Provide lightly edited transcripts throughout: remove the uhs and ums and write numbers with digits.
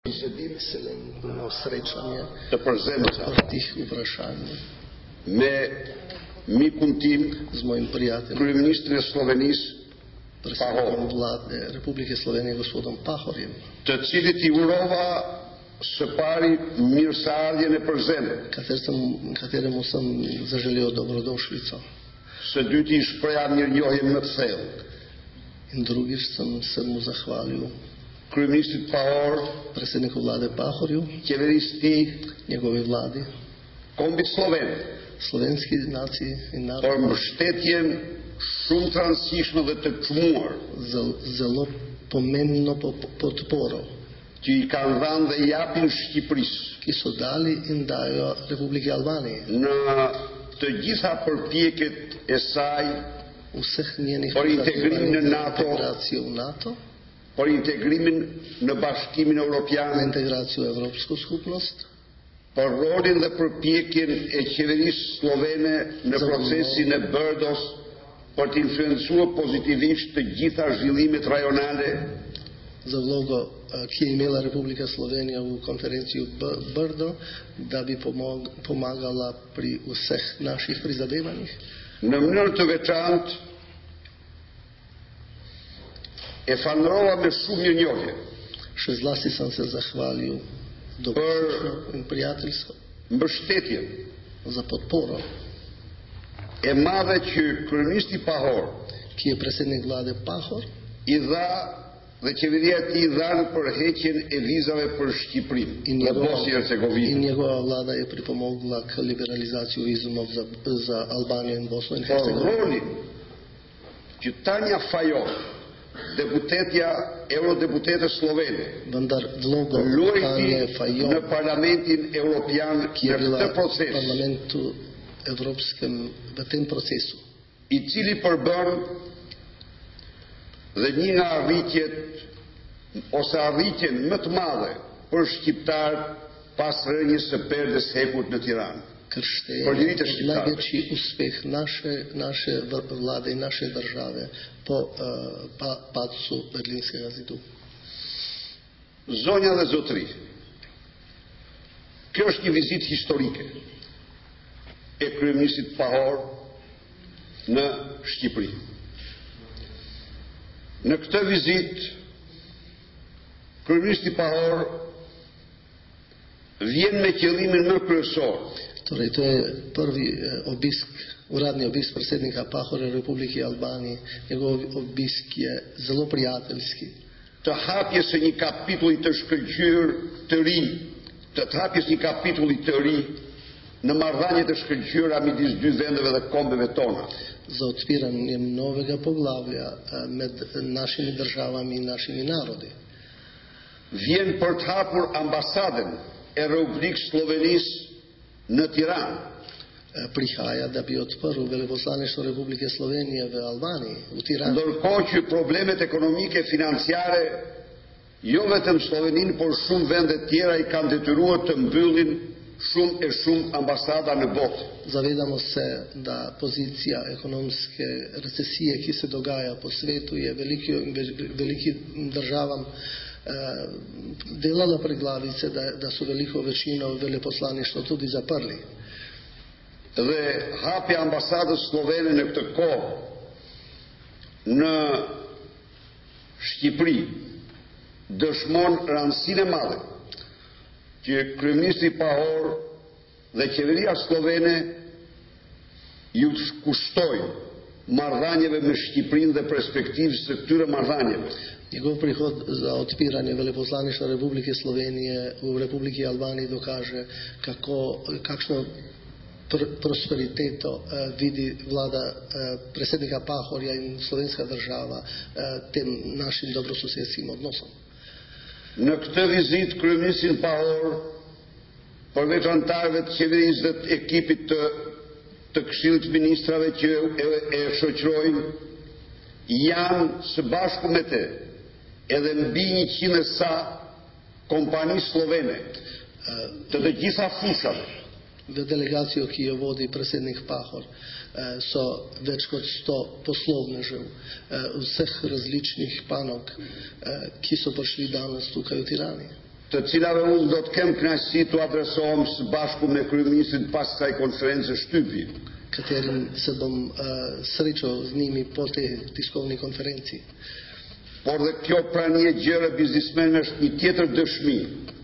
Excelentno srečanje të prezenta për tih vprašanje me mikun tim, z mojim prijateljem, kryeministrin e Slovenisë, predsjednikom vlade Republike Slovenije, gospodom Pahorjem, të cilit I urova së pari mirëseardhjen e përzemër, kateremu sam zaželio dobrodošlico. Së dyti I shpreha mirënjohje më të thellë. In drugič sam se mu zahvalio Kryeministrit Pahor, predsjedniku vlade Pahorju, qeverisë tij, njegovoj vladi, kombit sloven, slovenski naciji I për narodu, mbështetjen shumë të rëndësishme dhe të çmuar zelo pomembno podporo që I kanë dhënë dhe japin Shqipërisë ki so dali in dajo Republike Albanije në të gjitha përpjekjet e saj u vseh njenih për integrimin në NATO, integraciju u NATO, për integrimin në Bashkimin Evropian, në integraciju u Evropsku skupnost, për rolin dhe përpjekjen e qeverisë slovene në procesin e Bërdos për të influencuar pozitivisht të gjitha zhvillimet rajonale, za vlogo ki je imela Republika Slovenija u konferenciju Brdo da bi pomagala pri vseh naših prizadevanjih. në mënyrë të veçantë e falërova me shumë mirënjohje Še zlasti sam se zahvalio dobrodošlično in prijateljsko mbështetjen za podporo e madhe që kryeministi Pahor ki je predsjednik vlade Pahor I dha dhe qeveria e tij dha në përheqjen e vizave për Shqipërinë në Bosnjë i Hercegovinë. njegova vlada je pripomogla k liberalizaciju vizumov za Albaniju in Bosnu in Por Hercegovinu. rolin që Tanja Fajon, eurodeputete slovene, Vendar vlogo luajti Tanje Fajon, në Parlamentin Evropian ki je në bila këtë v proces, parlamentu evropskem v tem procesu, I cili përbën dhe një nga arritjet ose arritjen më të madhe për shqiptarët pas rënjes së perdës hekur në Tiranë. krštenje, najveći uspeh naše vlade I naše države po padcu Berlinskega zidu. Zonja dhe zotri, kjo është një vizitë historike e kryeministit Pahor në Shqipëri. Në këtë vizitë, kryeministi Pahor vjen me qëllimin më kryesor, Torej, to je prvi uradni obisk predsjednika Pahora Republike Albanije. Njegov obisk je zelo prijateljski. të hapjes së një kapitulli të shkëlqyer të ri, të hapjes një kapitulli të ri në marrëdhëniet e shkëlqyera midis dy vendeve dhe kombeve tona. Za otviranjem novega poglavlja med našimi državami I našimi narodi. Vjen për të hapur ambasadën e Republikës Slovenisë në Tiranë. Prihaja da bi otprl veleposlaništvo Republike Slovenije v Albaniji, u Tirani. Ndërkohë që problemet ekonomike financiare jo vetëm Sloveninë, por shumë vende tjera I kanë detyruar të mbyllin shumë ambasada në botë. Zavedamo se da pozicija ekonomske recesije ki se dogaja po svetu je velikim državam delala preglavice da su veliko večino veleposlaništvo tudi zaprli. Dhe hapja ambasadës slovene në këtë kohë në Shqipëri dëshmon rëndësinë e madhe që kryeministri Pahor dhe qeveria slovene ju kushtojnë marrëdhënieve me Shqipërinë dhe perspektivës së këtyre marrëdhënieve. Njegov prihod za otpiranje veleposlaništva Republike Slovenije u Republiki Albaniji dokaže kakšno prosperiteto vidi vlada predsjednika Pahorja I slovenska država tem našim dobrosusjedskim odnosom. Në këtë vizitë kryeministrin Pahor, përveç anëtarëve të qeverisë dhe të ekipit të Këshillit të Ministrave që e shoqërojnë, janë së bashku me te edhe mbi 100 sa kompani slovene të gjitha fushave. Dhe delegaciju ki je vodi predsjednik Pahor so več kot 100 poslovnežev vseh različnih panog ki so prišli danes tukaj v Tirani. të cilave unë do të kem kënaqësi të adresohem së bashku me kryeministrin pas kësaj konference shtypi. katerim se bom srećo z njimi po te tiskovni konferenciji. Por dhe kjo pranie gjere biznismenëve është një tjetër dëshmi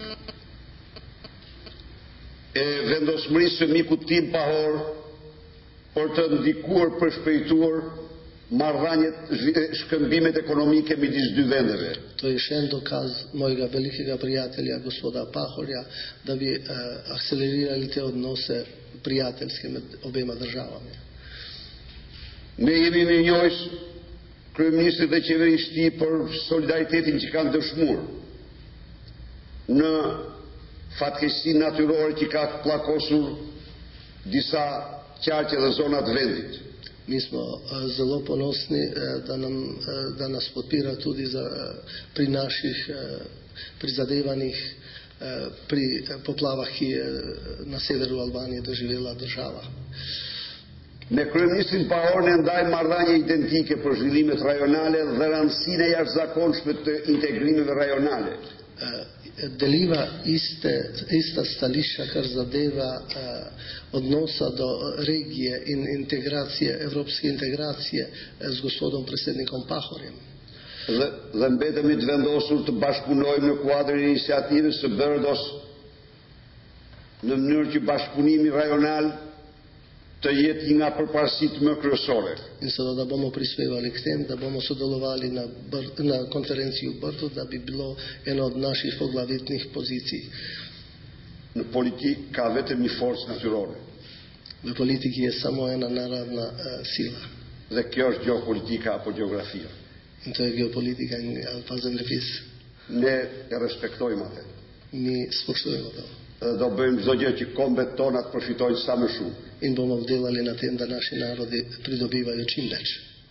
e vendosmërisë së mikut tim pahor për të ndikuar për shpejtuar marrëdhëniet, shkëmbimet ekonomike midis dy vendeve. To je še en dokaz mojega velikega prijatelja, gospoda Pahorja, da bi akcelerirali te odnose prijateljske med obema državami. Ne jemi mirënjohës kryeministrit dhe qeverisë të tij për solidaritetin që kanë dëshmuar në fatkeqësinë natyrore që ka pllakosur disa qarqe dhe zona të vendit. Mi smo zelo ponosni da nas podpira tudi pri naših prizadevanjih pri poplavah, ki je na severu Albanije doživela država. Me kryeministrin Pahor ne ndajmë marrëdhënie identike për zhvillimet rajonale dhe rëndësinë e jashtëzakonshme të integrimeve rajonale. Deliva ista stališča, kar zadeva odnosa do regije in integracije, evropske integracije z gospodom predsednikom Pahorjem. Dhe mbetemi të vendosur të bashkëpunojmë në kuadrin e iniciativës së Bërdos në mënyrë që bashkëpunimi rajonal të jetë një nga përparësitë më kryesore. In seveda da bomo prispevali k tem, da bomo sodelovali na konferenciji u Brdu, da bi bilo eno od naših poglavitnih pozicij. Në politikë ka vetëm një forcë natyrore. V politiki je samo ena naravna sila. Dhe kjo është geopolitika apo geografia. In to je geopolitika pa zemljepis. Ne e respektojmë atë. Mi spoštujemo to. Dhe do bëjmë çdo gjë që kombet tona të përfitojnë sa më shumë. In bomo delali na tem da naši narodi pridobivajo čim več.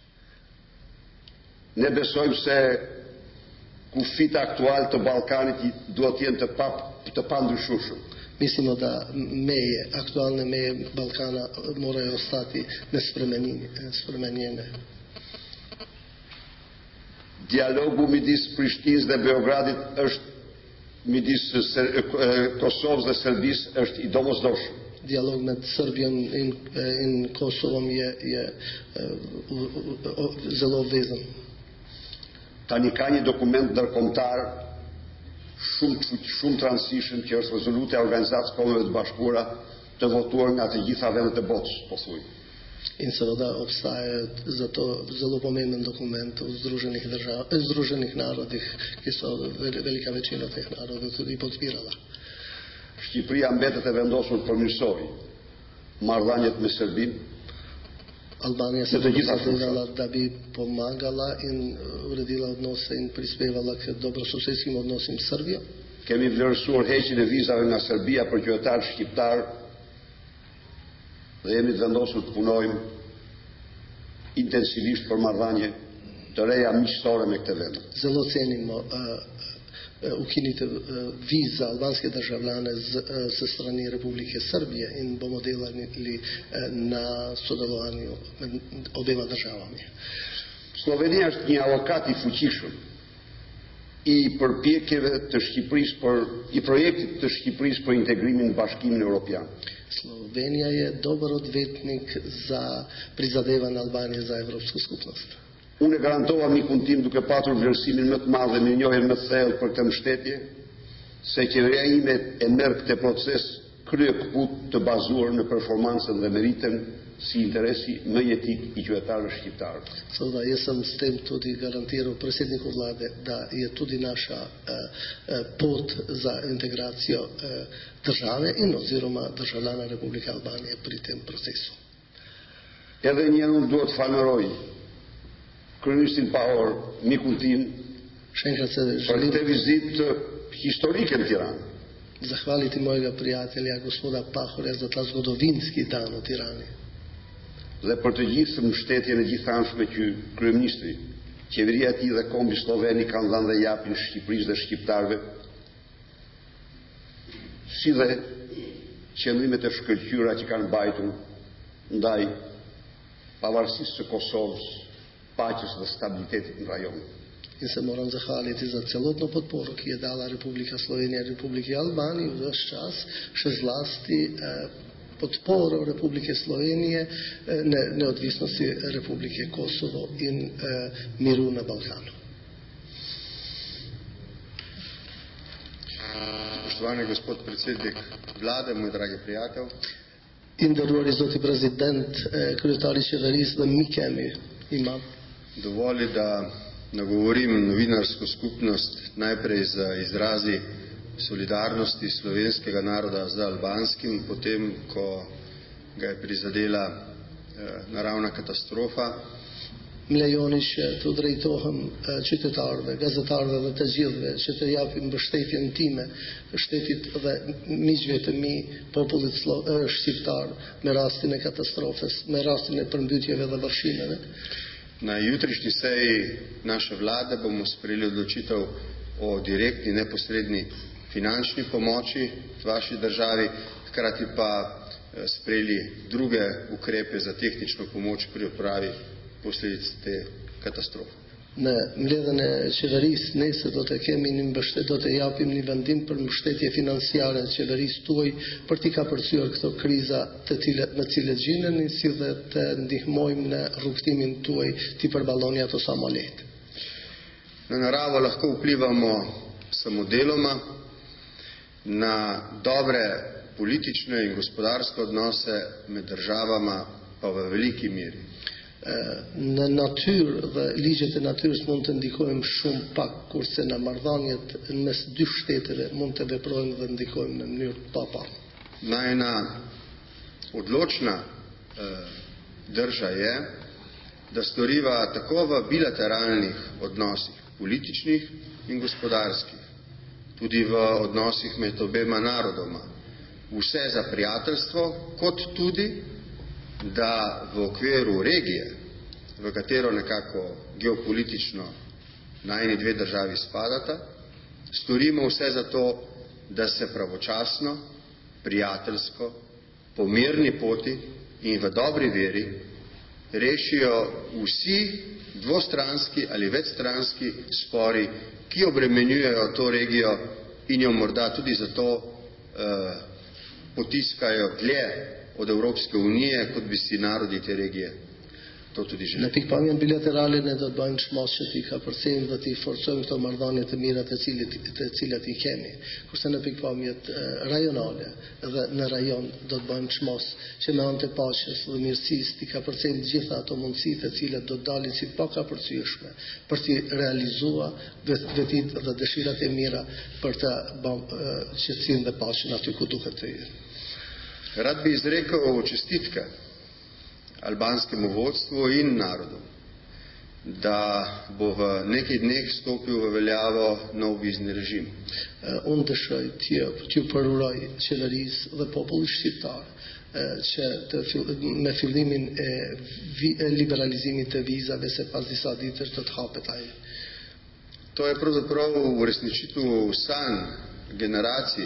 Ne besojmë se kufit aktual të Ballkanit duhet të jenë të pandryshueshëm. Mislimo da aktualne meje Balkana moraju ostati nespremenjene. Dialogu midis Prishtinës dhe Beogradit është midis Kosovës dhe Serbisë është i domosdoshëm. Dialog med Srbijom in Kosovom je zelo obvezen. Tani ka një dokument ndërkombëtar shumë të rëndësishëm që është rezolutja e Organizatës Kombeve të Bashkuara të votuar nga të gjitha vendet e botës, po thuj. In seveda obstaja zato zelo pomemben dokument v Združenih narodih, ki so velika večina teh narodov tudi podpirala. Shqipëria mbetet e vendosur të përmirësoj marrëdhëniet me Serbinë. Albanija se zavezala da bi pomagala in uredila odnose in prispevala k dobrosusedskim odnosim s Srbijo. Kemi vlerësuar heqjen e vizave nga Serbia për qytetarë shqiptar dhe jemi të vendosur të punojmë intensivisht për marrëdhënie të reja miqësore me këtë vend. Zelo cenimo ukinitev viz za albanske državljane sa strani Republike Srbije in bomo delali na sodelovanju med obema državami. Slovenia është një alokat i fuqishëm i përpjekjeve të Shqipërisë i projektit të Shqipërisë për integrimin në Bashkimin Evropian. Slovenija je dobar odvetnik za prizadevanje Albanije za Evropsku skupnost. Unë e garantova mikun tim duke patur vlerësimin më të madh dhe mirënjohjen më të thellë për këtë mbështetje, se qeveria ime e merr këtë proces kryekëput të bazuar në performancën dhe meritën si interesi më jetik i qytetarëve shqiptarë. Seveda, jaz sem s tem tudi garantiral predsedniku vlade, da je tudi naša pot za integracijo države in oziroma državljana Republike Albanije pri tem procesu. Edhe një herë unë duhet të falenderoj kryeministrin Pahor, mikun tim, për këtë vizitë historike në Tiranë. Zahvaliti mojega prijatelja, gospoda Pahorja, za ta zgodovinski dan u Tirani. Dhe për të gjithë mbështetjen e gjithanshme që kryeministri, qeveria e tij dhe kombi sloveni kanë dhënë dhe japin Shqipërisë dhe shqiptarëve, si dhe qëllimet e shkëlqyera që kanë mbajtur ndaj pavarësisë së Kosovës, paqes dhe stabilitetit në rajon. in se moram zahvaliti za celotno podporo, ki je dala Republika Slovenija Republiki Albaniji v ves čas, še zlasti podporo Republike Slovenije, neodvisnosti Republike Kosovo in miru na Balkanu. Spoštovani gospod predsednik vlade, moj dragi prijatelj. Inderuari zoti prezident, kryetari qeverisë dhe mikemi imam. Dovoli da nagovorim novinarsko skupnost najprej z izrazi solidarnosti slovenskega naroda z albanskim, potem ko ga je prizadela naravna katastrofa. Më lejoni që të drejtohem qytetarëve, gazetarëve dhe të gjithëve që të japim mbështetjen time, shtetit dhe miqve të mi, popullit shqiptar me rastin e katastrofës, me rastin e përmbytjeve dhe vërshimeve. Na jutrišnji seji naše vlade bomo sprejeli odločitev o direktni, neposredni finančni pomoči vaši državi, hkrati pa sprejeli druge ukrepe za tehnično pomoč pri odpravi posledic te katastrofe. Në mbledhjen e qeverisë nesër do të kemi do të japim një vendim për mbështetje financiare qeverisë tuaj për t'i kapërcyer këto kriza në cilet gjendeni, si dhe të ndihmojmë në rrugtimin tuaj t'i përballoni ato sa më lehtë. Na naravo lahko vplivamo samo deloma, na dobre politične in gospodarske odnose med državama pa v veliki meri. Në natyrë dhe ligjet e natyrës mund të ndikojmë shumë pak, kurse në marrëdhëniet mes dy shteteve mund të veprojmë dhe ndikojmë në mënyrë pa pak. Najna odločna drža je, da storiva tako v bilateralnih odnosih, političnih in gospodarskih, tudi v odnosih med obema narodoma, vse za prijateljstvo, kot tudi da v okviru regije, v katero nekako geopolitično najni dve državi spadata, storimo vse za to, da se pravočasno, prijateljsko, po mirni poti in v dobri veri rešijo vsi dvostranski ali večstranski spori, ki obremenjujejo to regijo in jo morda tudi zato potiskajo dlje od Evropske unije, kot bi si narodi te regije to tudi želeli. Në pikpamjen bilaterale ne do të bëjmë çmos që t'i kapërcejmë dhe t'i forcojmë këto marrëdhënie të mira të cilat i kemi. Kurse në pikpamjet rajonale dhe në rajon do të bëjmë çmos që me anë të paqes dhe mirësisë t'i kapërcejmë të gjitha ato mundësitë të cilat do të dalin si pa kapërcyeshme për t'i realizuar vetit dhe dëshirat e mira për të qetësinë dhe paqen aty ku duhet të jetë. Rad bi izrekel čestitke albanskemu vodstvu in narodu, da bo v nekaj dneh stopil v veljavo nov vizni režim. Unë dëshoj t'ju përuroj qeverisë dhe popullit shqiptar që me fillimin e liberalizimit të vizave se pas disa ditësh do të hapet ai. To je pravzaprav uresničitev sanj generacij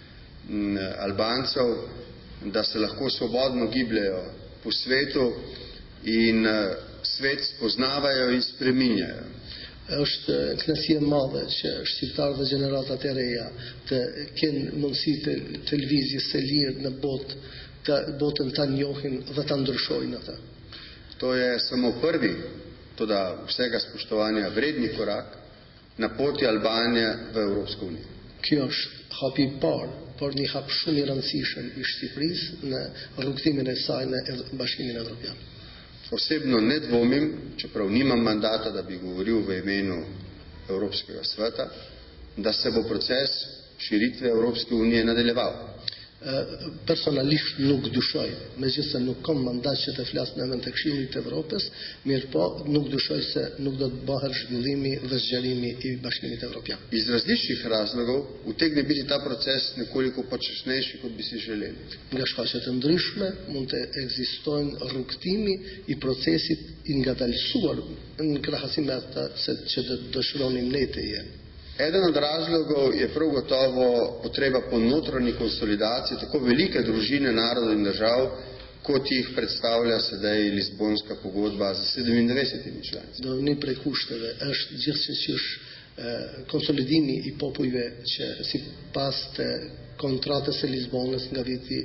Albancev, da se lahko svobodno gibljajo po svetu in svet spoznavajo in spreminjajo. Është kënaqësi e madhe që shqiptarët dhe gjeneratat e reja të kenë mundësi të lëvizjes së lirë në botën ta njohin dhe ta ndryshojnë ata. To je samo prvi, toda vsega spoštovanja vredni korak na poti Albanije v Evropsko unijo. Kjo është hapi I parë, por një hap shumë I rëndësishëm I Shqipërisë në rrugtimin e saj në Bashkimin Evropian. Osebno ne dvomim, čeprav nimam mandata, da bi govoril v imenu Evropskega sveta, da se bo proces širitve Evropske unije nadaljeval. Personalisht nuk dyshoj, megjithëse nuk kam mandat që të flas në emër të Këshillit të Evropës, mirë po nuk dyshoj se nuk do të bëhet zhvillimi dhe zgjerimi I Bashkimit Evropian. Iz različnih razlogov utegne biti ta proces nekoliko počasnejši, kot bi si želeli. Nga shkaqe të ndryshme mund të ekzistojnë rrugtimi I procesit I ngadalësuar në krahasim me ata që dëshironim ne të jenë. Eden od razlogov je prav gotovo potreba po notranji konsolidaciji tako velike družine narodov in držav, kot jih predstavlja sedaj Lizbonska pogodba za 97 članicami. Do najprej kushteve është gjithsesi konsolidimi I popujve që sipas të kontratës së Lisbonës nga viti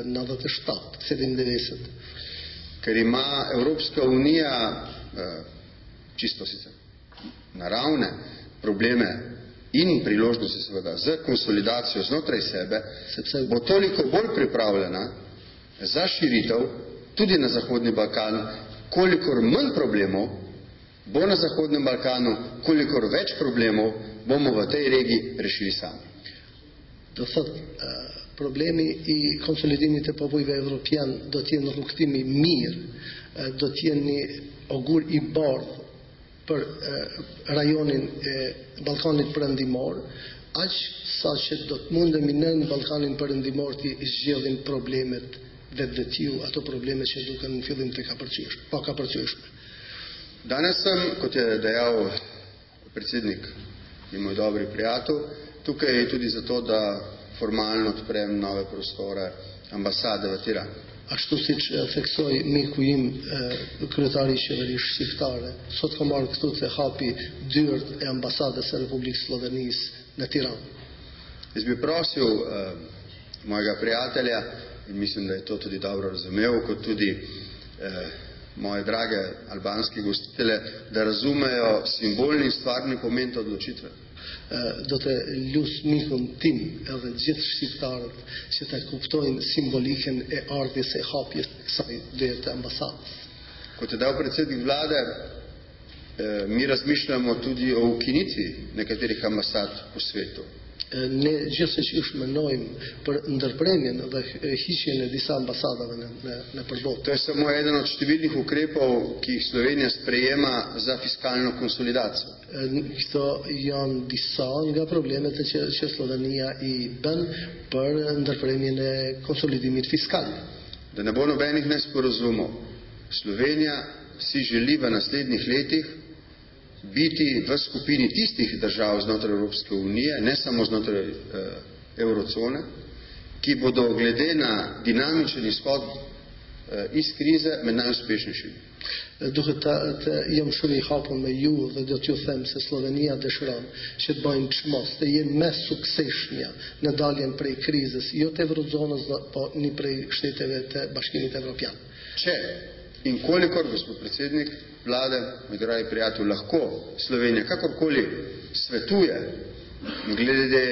97. Ker ima Evropska unija čisto sicer naravne probleme in priložnosti seveda z konsolidacijo znotraj sebe, bo toliko bolj pripravljena za širitev tudi na Zahodni Balkan, kolikor manj problemov bo na Zahodnem Balkanu, kolikor več problemov bomo v tej regiji rešili sami. Do thot, problemi I konsolidimit të popujve evropian do t'jenë rrugtimi mirë, do t'jenë një ogur I bardhë për rajonin e Ballkanit Perëndimor, aq sa që do të mundemi në Ballkanin Perëndimor të zgjedhim problemet vetvetiu, ato probleme që duken në fillim të kapërcyeshme. Danes sem, kot je dejal predsednik in moj dobri prijatelj, tukaj tudi zato, da formalno odprem nove prostore ambasade v Tirani. Ashtu siç theksoi miku im kryetari I qeverisë shqiptare, sot ka marrë këtu të hapi dyert e ambasadës së Republikës Slovenisë në Tiranë. Jaz bi prosil mojega prijatelja, in mislim, da je to tudi dobro razumel, kot tudi moje drage albanske gostitelje, da razumejo simbolni in stvarni pomen të odločitve. Do të lus mikun tim edhe gjithë shqiptarët që të kuptojnë simbolikën e ardhjes e hapjes kësaj dyert të ambasadës. Kot je dal predsednik vlade, mi razmišljamo tudi o ukinitvi nekaterih ambasad po svetu. Ne gjithsesi menojmë për ndërpremjen dhe hiqjen e disa ambasadave në përbot. To je samo eden od številnih ukrepov, ki jih Slovenija sprejema za fiskalno konsolidacijo. Këto janë disa nga problemet që Slovenia I bën për ndërpremjen e konsolidimit fiskal. Da ne bo nobenih nesporazumov. Slovenija si želi v naslednjih letih biti v skupini tistih držav znotraj Evropske unije, ne samo znotraj eurocone, ki bodo glede na dinamičen izhod iz krize med najuspešnejšimi. Duhet të jem shumë I hapur me ju dhe do t'ju them se Slovenia dëshiron që të bëjnë çmos, të jenë më suksesshmja në daljen prej krizës, jo të eurozonës, po një prej shteteve të Bashkimit Evropian. Če in kolikor, gospod predsednik vlade, moj dragi prijatelj, lahko Slovenija kakorkoli svetuje glede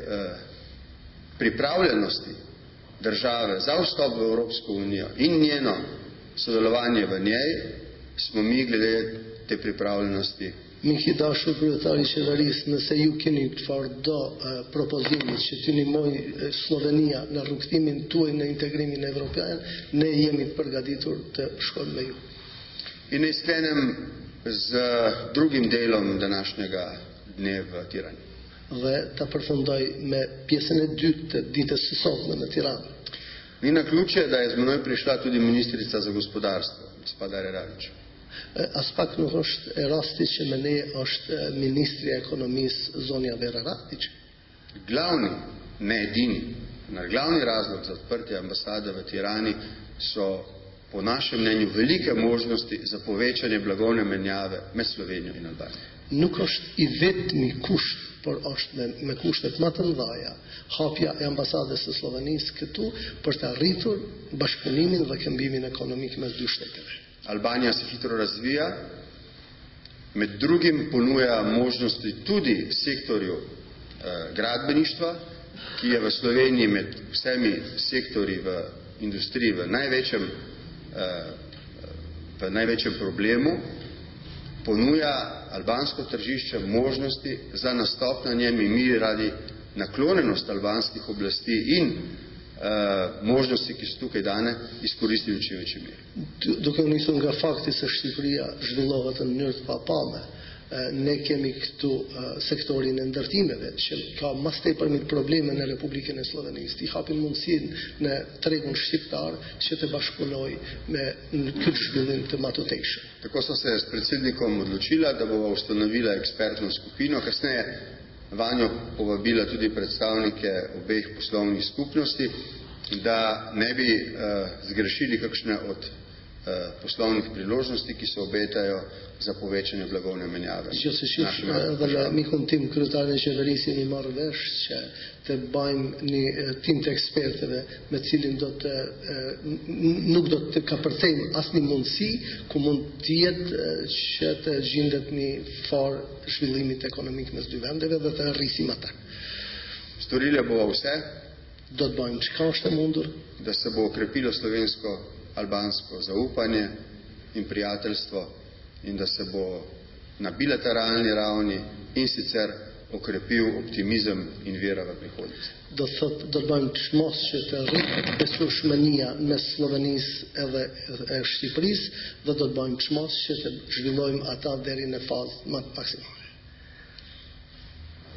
pripravljenosti države za vstop v Evropsko unijo in njeno sodelovanje v njej, smo mi glede te pripravljenosti. Miki dashur kryetari I qeverisë, nëse ju keni çfarëdo propozimi që t'ju ndihmoj Slovenia në rrugtimin tuaj në integrimin evropian, ne jemi të përgatitur të shkojmë me ju. In ne sklenem z drugim delom današnjega dne v Tirani. Dhe ta përfundoj me pjesën e dytë të ditës së sotme në Tiranë. Ni naključje, da je z menoj prišla tudi ministrica za gospodarstvo, gospa Darja Rakić. As pak nuk është e rasti që me ne është ministri e ekonomisë zonja Vera Rakić. Glavni, ne edini, glavni razlog za odprtje ambasade v Tirani so po našem mnenju velike možnosti za povečanje blagovne menjave med Slovenijo in Albanijo. Nuk është I vetmi kusht, por është me kushtet më të mëdha hapja e ambasadës së Slovenisë këtu për të arritur bashkëpunimin dhe këmbimin ekonomik mes dy shteteve. Albanija se hitro razvija, med drugim ponuja možnosti tudi sektorju gradbeništva, ki je v Sloveniji med vsemi sektorji v industriji v največjem problemu, ponuja albansko tržišče možnosti za nastop na njem in mi radi naklonjenost albanskih oblasti in možnosti, ki so tukaj dane, izkoristili v čim večji meri. Duke u nisur nga fakti se Shqipëria zhvillohet në mënyrë të papame, ne kemi këtu sektorin e ndërtimeve që ka mas tepërmi probleme në Republikën e Slovenisë. I hapin mundësinë në tregun shqiptar që të bashkëpunoj me këtë zhvillim të matutejshëm. Tako so se s predsednikom odločila, da bo ustanovila ekspertno skupino, kasneje vanjo povabila tudi predstavnike obeh poslovnih skupnosti, da ne bi zgrešili kakšne od poslovnih priložnosti, ki se obetajo za povečanje blagovne menjave. Jag ser väl mycket tim krutane že verisi ni mar veš, që të bajmë një tim të ekspertëve me cilin nuk do të kapërcejmë asnjë mundësi ku mund të jetë që të gjendet një farë zhvillimit ekonomik mes dy vendeve dhe të rrisim ata. Storile bo vse, do të bëjmë çka është e mundur, da se bo okrepilo slovensko-albansko zaupanje in prijateljstvo in da se bo na bilateralni ravni in sicer okrepil optimizem in vera v prihodnost. Do të bëjmë çmos që të rritë besueshmënia mes Slovenisë edhe e Shqipërisë dhe do të bëjmë çmos që të zhvillojmë ata deri në fazë më maksimale.